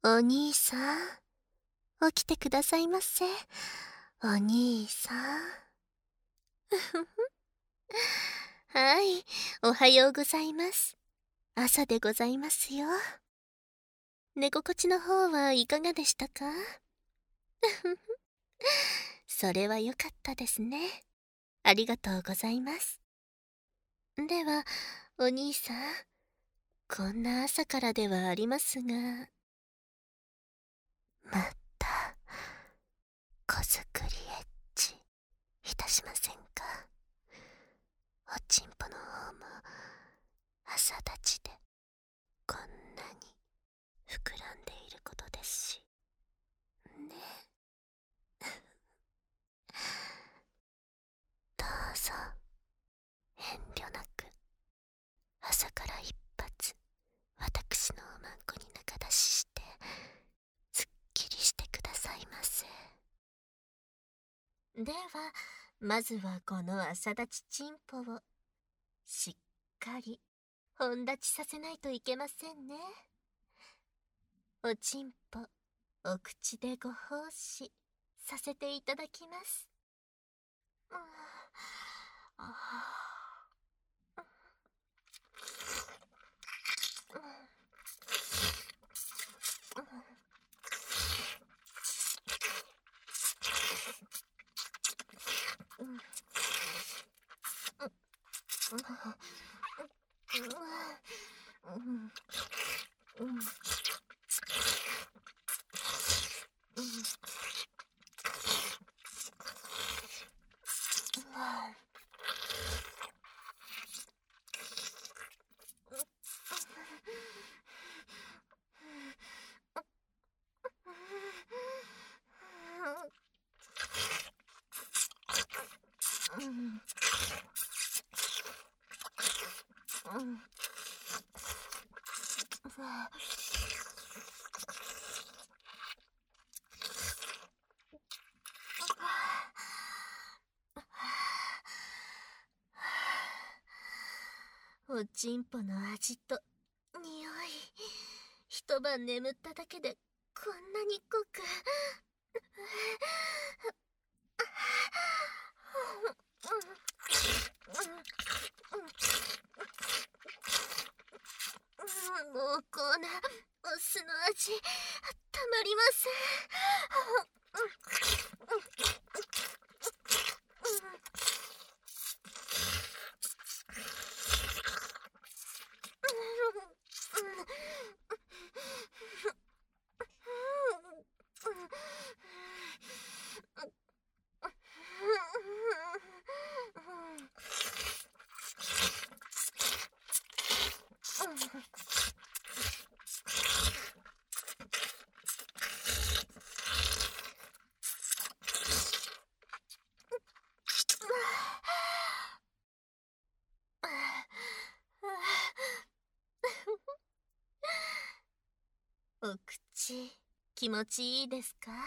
お兄さん、起きてくださいませ。お兄さん。はい、おはようございます。朝でございますよ。寝心地の方はいかがでしたか？それは良かったですね。ありがとうございます。では、お兄さん、こんな朝からではありますが、また、子作りエッチ、いたしませんか？おちんぽの方も、朝立ちで、こんなに、膨らんでいることですし、ね。どうぞ、遠慮なく、朝から一発、私のおまんこに仲出しして、すっきりしてくださいませ。では、まずはこの朝立ちちんぽを、しっかり、本立ちさせないといけませんね。おちんぽ、お口でご奉仕させていただきます。おちんぽの味と匂い、一晩眠っただけでこんなに濃く。濃厚なお酢の味、たまりません。お口、気持ちいいですか？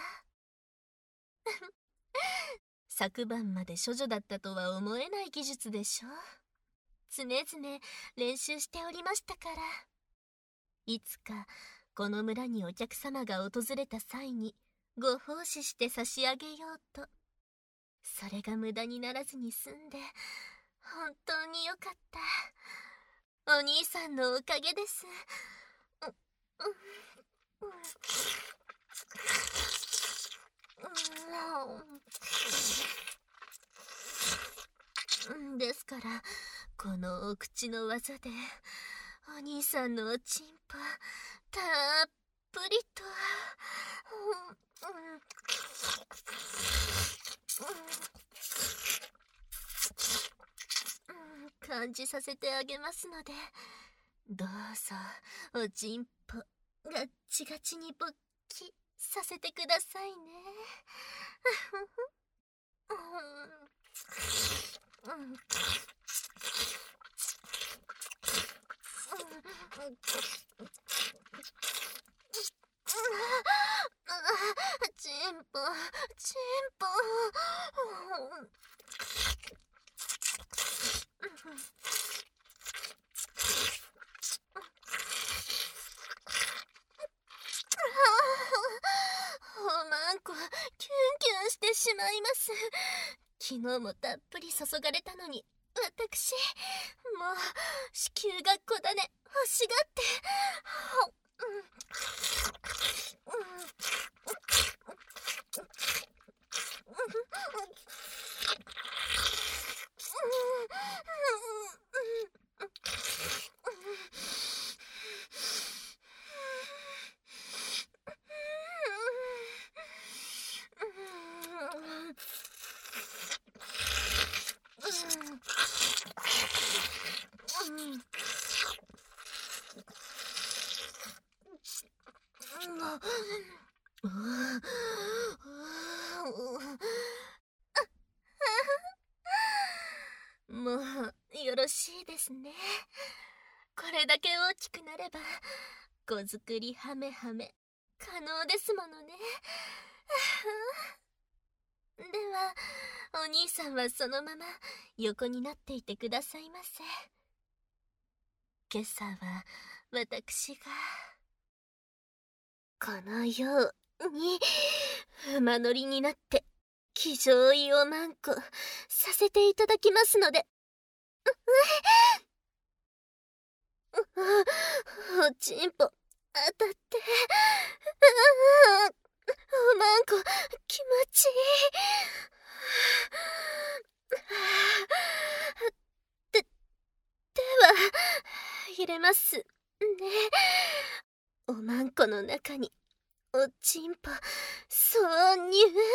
昨晩まで処女だったとは思えない技術でしょ。常々練習しておりましたから。いつかこの村にお客様が訪れた際にご奉仕して差し上げようと。それが無駄にならずに済んで本当によかった。お兄さんのおかげです。ですから、このお口の技でお兄さんのおちんぽたっぷりと感じさせてあげますので、どうぞおちんぽガッチガチに勃起させてくださいね。ちんぽ、ちんぽ。 まんこキュンキュンしてしまいます。昨日もたっぷり注がれたのに、私もう子宮がこだね欲しがって、もうよろしいですね。これだけ大きくなれば子作りハメハメ可能ですものね。ではお兄さんはそのまま横になっていてくださいませ。今朝は私がこのように馬乗りになって騎乗位をまんこさせていただきますので。おちんぽ当たっておまんこ気持ちいい。では入れますね。おまんこの中におちんぽ挿入。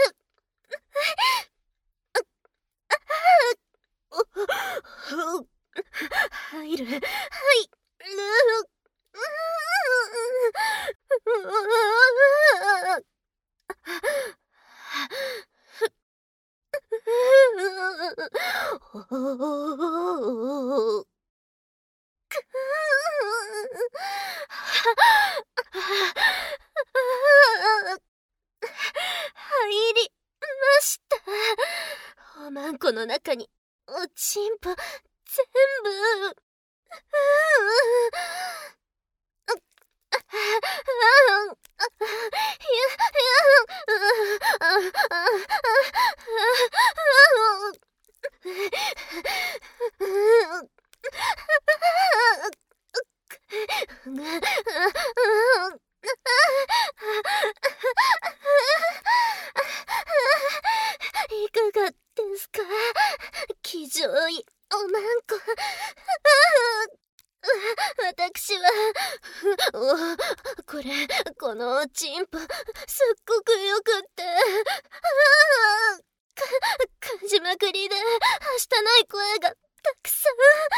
入る。入りました。おまんこの中におちんぽ全部。いかがですか、騎乗位おまんこ。私はこのおちんぽすっごくよくって感じまくりではしたない声がたくさん。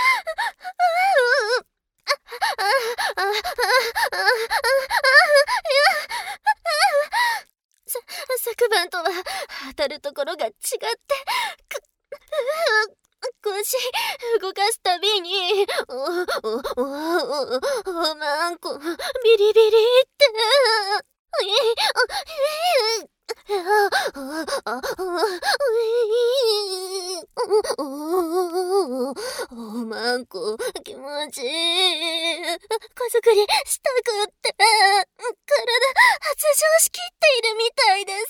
昨晩とは当たるところが違って腰動かすたびにおまんこビリビリっておまんこ気持ちいい。子作りしたくって体発情しきっているみたいです。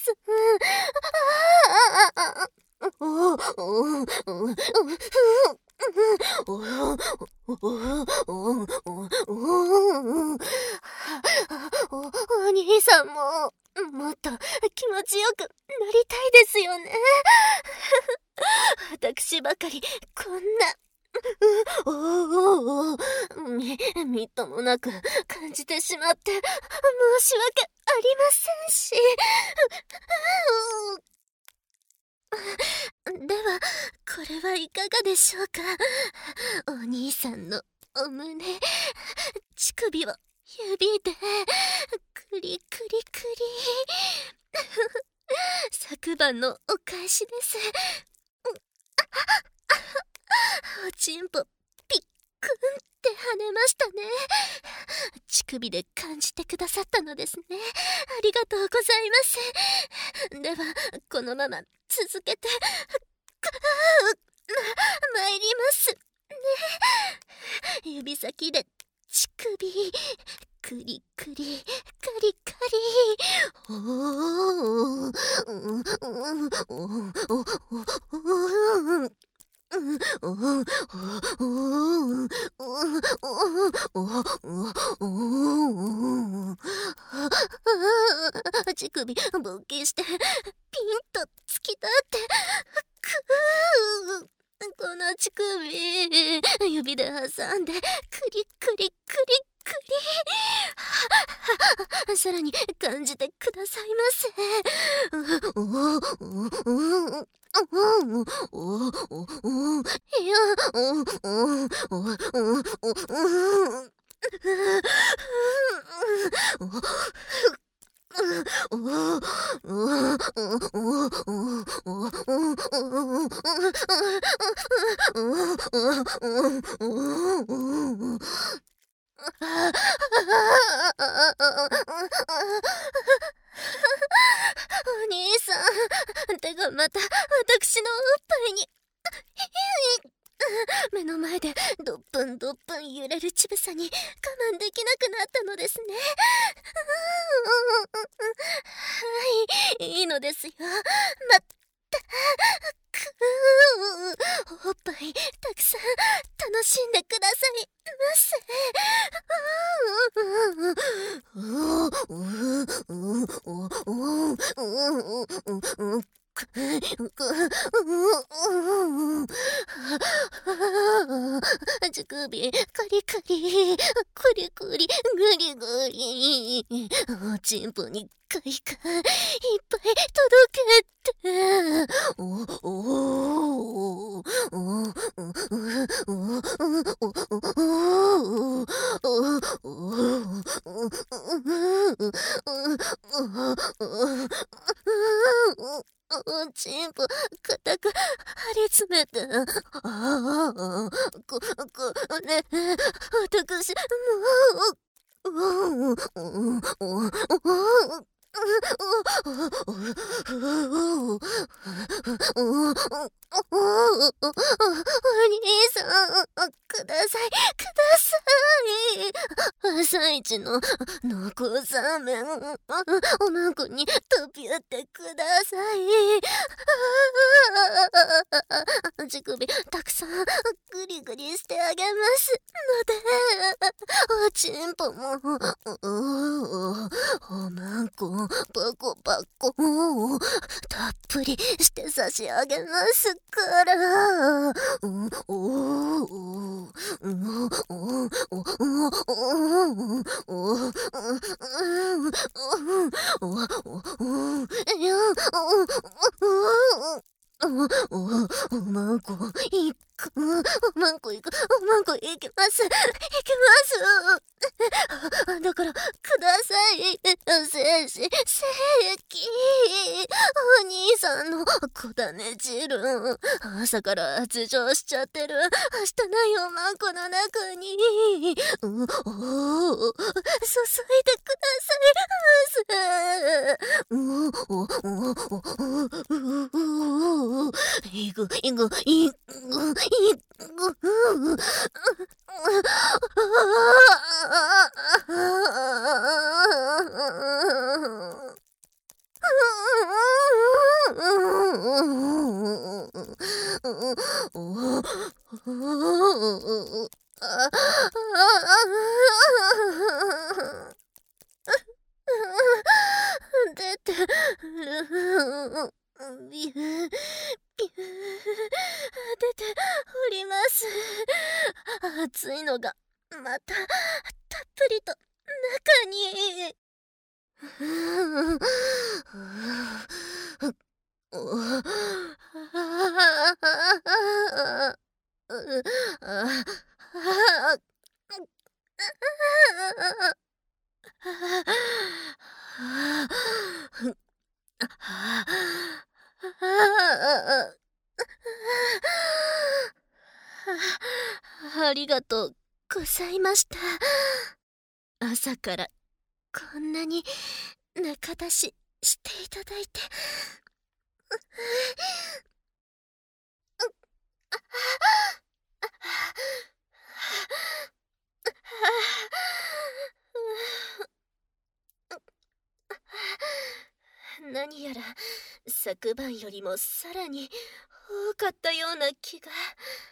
お兄さんももっと気持ちよくなりたいですよね。私ばかりこんなみっともなく感じてしまって申し訳ありませんし。ではこれはいかがでしょうか。お兄さんのお胸乳首を指でクリクリクリ。昨晩のお返しです。おちんぽピックンって跳ねましたね。乳首で感じてくださったのですね。ありがとうございます。ではこのまま続けて参りますね。指先で乳首クリクリカリカリ。おー乳首勃起してピンと突き立ってこの乳首指で挟んでクリクリクリクリさらに感じてくださいませ。いやお兄さん、手がまた私のおっぱいに目の前でどっぷんどっぷん揺れる乳房に我慢できなくなったのですね。はい、いいのですよ。まったくおっぱいたくさん楽しんでくださいませ。乳首カリカリクリクリグリグリおちんぽに快感いっぱい届けておちんぽ固く張り詰めてこれ私お兄さんくださいください。朝一の濃厚ラーメンおまんこに飛び打ってください。乳首たくさんグリグリしてあげますのでおちんぽもおまんこパコパコたっぷりして差し上げますからおまんこいくおまんこいくおまんこいきますだからください精子お兄さんの小種汁朝から頭上しちゃってるはしたないおまんこの中に注いでくださいいぐいぐいぐいぐ出てるビュービュー出ております。熱いのがまたたっぷりと中にありがとうございました。朝からこんなに仲出ししていただいて何やら昨晩よりもさらに多かったような気が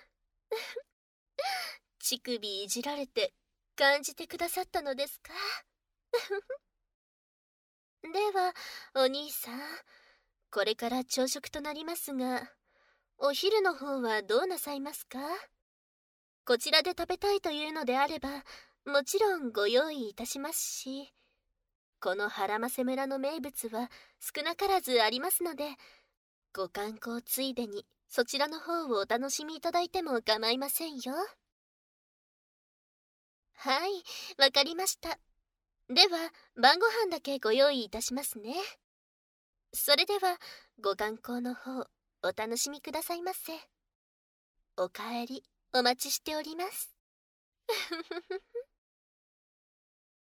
乳首いじられて感じてくださったのですかでは、お兄さん、これから朝食となりますが、お昼の方はどうなさいますか？こちらで食べたいというのであれば、もちろんご用意いたしますし、この原瀬村の名物は少なからずありますので、ご観光ついでにそちらの方をお楽しみいただいても構いませんよ。はい、わかりました。では、晩ご飯だけご用意いたしますね。それでは、ご観光の方、お楽しみくださいませ。おかえり、お待ちしております。